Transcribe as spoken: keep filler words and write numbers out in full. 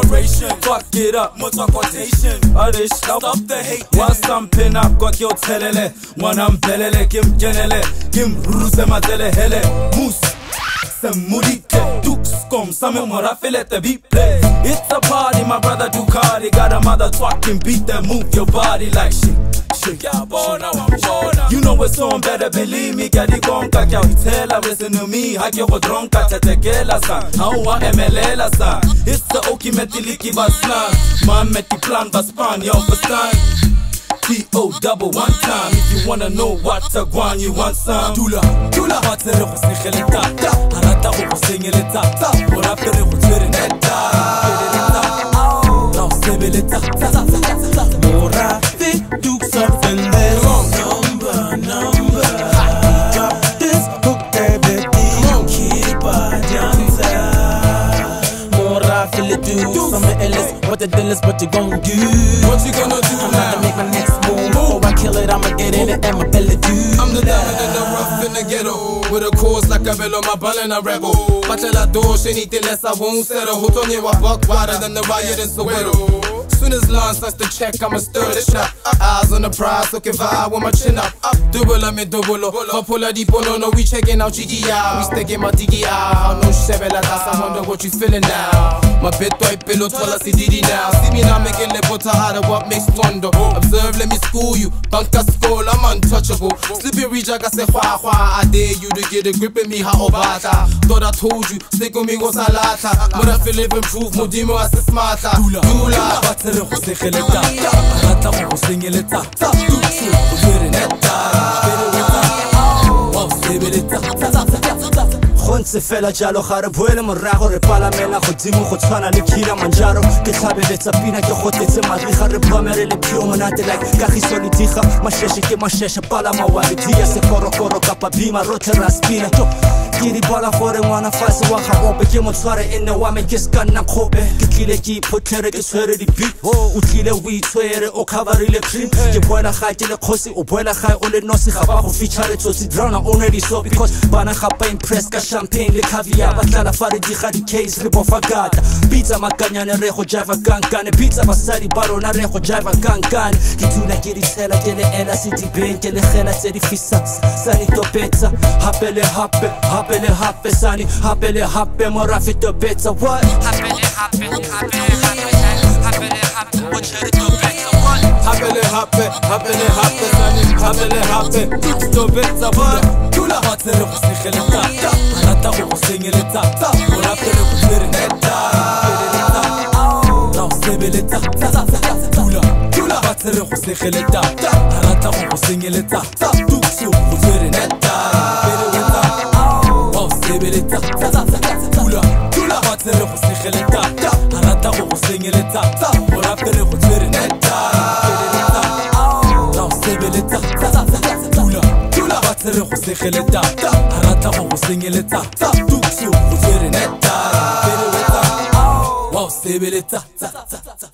inspiration. Fuck it up, more talk quotation. Others stop the hate. While stamping up, got your telele. One I'm belele, Kim Genele, Kim Ruse Matele Hele, Moose. Some mudite, dukes come, some more feel let the beat play. It's a party, my brother Ducati. Got a mother talking beat that move your body like shit. Shit, yeah, born now, I'm born now. You know it's on, better believe me. Kadi konka, kya utela, listen to me. Haki yo dronka, chatekela san. Awa emelela san. It's the oki metiliki baslan. Man meti plan baspan, you understand? T O double one time. If you wanna know what to go on, you want some. Tula, tula. Batere ko sikheleta, harata ko singeleta. Mora pere ko tsereneta, keleta. Now sebeleta, mora fi do something else. Number, number. Drop this hook, baby. Keep a dancer. Mora fi le do something else. What the deal is, what you gon' do? What you gonna do I'm now? about to make my next move. Before I kill it, I'ma get in it and my belly do. I'm the diamond in the rough in the ghetto, with a cause like a bello, my ball and a rebel. Batela dosh, anything less I won't settle. Who told you I buck wider than the riot in Soweto? Soon as Lance starts to check, I'ma stir the shop. Eyes on the prize, looking vibe with my chin up. Up, double me double, Papola di Bono, no, we checking out G G I. We sticking my diggy out. No shebela das, I wonder what you feeling now. My bed white pillow, twala si didi now. See me now making the butter harder, what makes wonder. Observe, let me school you. Banka school, I'm untouchable. Slippy reject, I say, wha wha. I dare you to get a grip in me, how bata. Thought I told you, stick with me, go salata. But I feel live improve, Modimo as a smarter. Dula, Dula. Batere ko sekheleta, rata ko singeleta. Duksu, uzireneta, beleta. Wow, sebeleta. خونس فعلا جالو خرب ویل من راه رو بالا منا خودیمو خود خانا لکیلا منجارو کتابه لتابینا که خود تمادی خرب کامره لپیو منات لک کاخی سولی دیخا ماششی که ماشش بالا ما والدیه سکورو کورو کاپا بیما روت راسپینا تو گیری بالا خوره وانا فاس واخا اوبه که مطاره اینه وامه کس کنم خوبه کتیله کی پوتره که سوره دی بیت و تیله وی تویره او کاوری لکریم که بالا خای تیله قوسی و بالا خای اول نوسی خبا خو فیچاره توسی درانا اونری سو بیکوز بانا خبا ایمپرس کا champagne le caviar batala fare di khadi case le bofagata pizza makanya ne rejo java gankane pizza basari baro na rejo java gankane kituna kirisela tele ela city bank le khela sedi fissa sani to pizza hapele hape hapele hape sani hapele hape mora fito pizza what hapele hape hapele hapele hape ocheri to pizza what hapele hape hapele hape sani hapele hape to pizza what tula batere ko sikheleta rata ko singeleta mora pere ko tsereneta beleta now sebeleta tula tula batere ko sikheleta rata ko singeleta duksu ko tsereneta beleta wow sebeleta tula tula batere ko sikheleta rata ko singeleta mora pere ko tsereneta beleta now sebeleta tula tula batere ko sikheleta rata ko singeleta duksu ko tsereneta beleta wow sebeleta